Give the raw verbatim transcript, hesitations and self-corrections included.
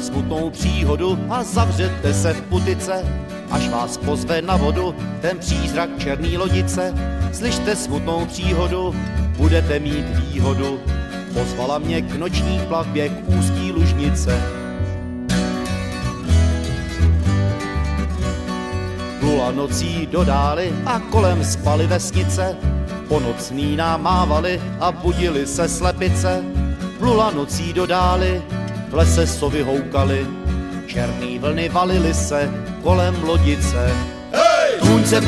smutnou příhodu a zavřete se v putice, až vás pozve na vodu ten přízrak černý lodice. Slyšte smutnou příhodu, budete mít výhodu. Pozvala mě k noční plavbě k ústí Lužnice. Plula nocí do dály a kolem spaly vesnice. Po nocný nám mávali a budili se slepice. Plula nocí do dály, v lese sovy houkaly. Černý vlny valily se kolem lodice. Hej!